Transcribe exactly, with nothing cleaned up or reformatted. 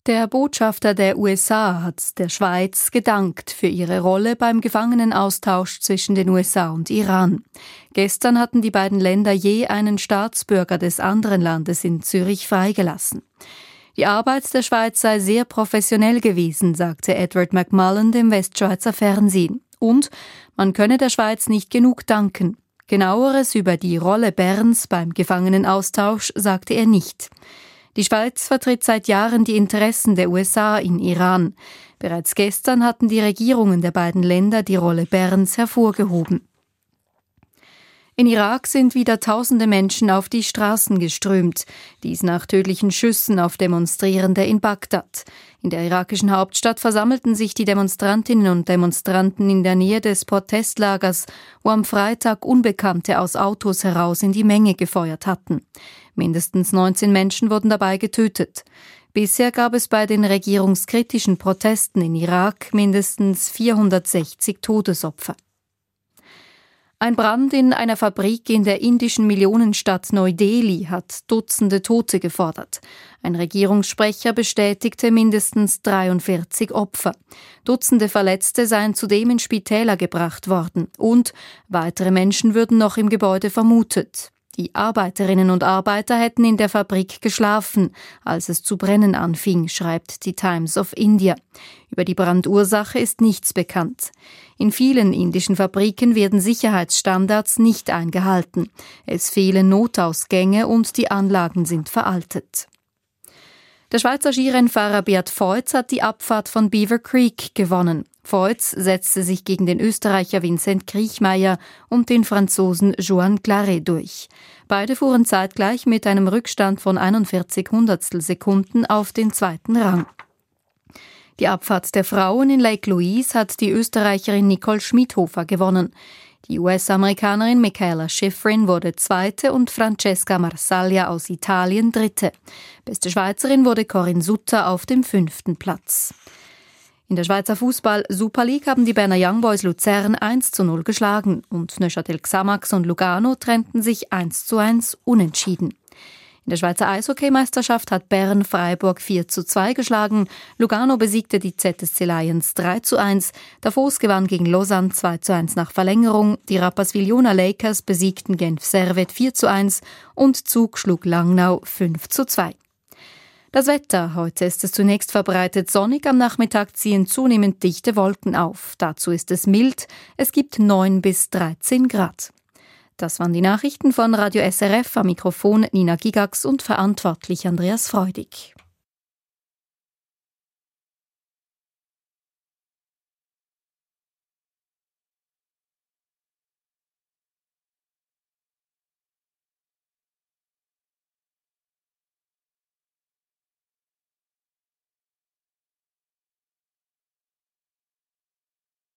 Der Botschafter der U S A hat der Schweiz gedankt für ihre Rolle beim Gefangenenaustausch zwischen den U S A und Iran. Gestern hatten die beiden Länder je einen Staatsbürger des anderen Landes in Zürich freigelassen. Die Arbeit der Schweiz sei sehr professionell gewesen, sagte Edward McMullen dem Westschweizer Fernsehen. Und man könne der Schweiz nicht genug danken. Genaueres über die Rolle Berns beim Gefangenenaustausch sagte er nicht. Die Schweiz vertritt seit Jahren die Interessen der U S A in Iran. Bereits gestern hatten die Regierungen der beiden Länder die Rolle Berns hervorgehoben. In Irak sind wieder tausende Menschen auf die Straßen geströmt, dies nach tödlichen Schüssen auf Demonstrierende in Bagdad. In der irakischen Hauptstadt versammelten sich die Demonstrantinnen und Demonstranten in der Nähe des Protestlagers, wo am Freitag Unbekannte aus Autos heraus in die Menge gefeuert hatten. Mindestens neunzehn Menschen wurden dabei getötet. Bisher gab es bei den regierungskritischen Protesten in Irak mindestens vierhundertsechzig Todesopfer. Ein Brand in einer Fabrik in der indischen Millionenstadt Neu-Delhi hat Dutzende Tote gefordert. Ein Regierungssprecher bestätigte mindestens dreiundvierzig Opfer. Dutzende Verletzte seien zudem in Spitäler gebracht worden und weitere Menschen würden noch im Gebäude vermutet. Die Arbeiterinnen und Arbeiter hätten in der Fabrik geschlafen, als es zu brennen anfing, schreibt die Times of India. Über die Brandursache ist nichts bekannt. In vielen indischen Fabriken werden Sicherheitsstandards nicht eingehalten. Es fehlen Notausgänge und die Anlagen sind veraltet. Der Schweizer Skirennfahrer Beat Feuz hat die Abfahrt von Beaver Creek gewonnen. Feuz setzte sich gegen den Österreicher Vincent Kriechmayr und den Franzosen Joan Claret durch. Beide fuhren zeitgleich mit einem Rückstand von einundvierzig Hundertstel Sekunden auf den zweiten Rang. Die Abfahrt der Frauen in Lake Louise hat die Österreicherin Nicole Schmidhofer gewonnen. Die U S-Amerikanerin Michaela Schifrin wurde Zweite und Francesca Marsaglia aus Italien Dritte. Beste Schweizerin wurde Corinne Sutter auf dem fünften Platz. In der Schweizer Fußball-Super League haben die Berner Young Boys Luzern eins zu null geschlagen und Neuchâtel Xamax und Lugano trennten sich eins zu eins unentschieden. In der Schweizer Eishockeymeisterschaft hat Bern Freiburg vier zu zwei geschlagen, Lugano besiegte die Z S C Lions drei zu eins, Davos gewann gegen Lausanne zwei zu eins nach Verlängerung, die Rapperswil-Jona Lakers besiegten Genf Servette vier zu eins und Zug schlug Langnau fünf zu zwei. Das Wetter. Heute ist es zunächst verbreitet sonnig, am Nachmittag ziehen zunehmend dichte Wolken auf. Dazu ist es mild, es gibt neun bis dreizehn Grad. Das waren die Nachrichten von Radio S R F, am Mikrofon Nina Gigax und verantwortlich Andreas Freudig.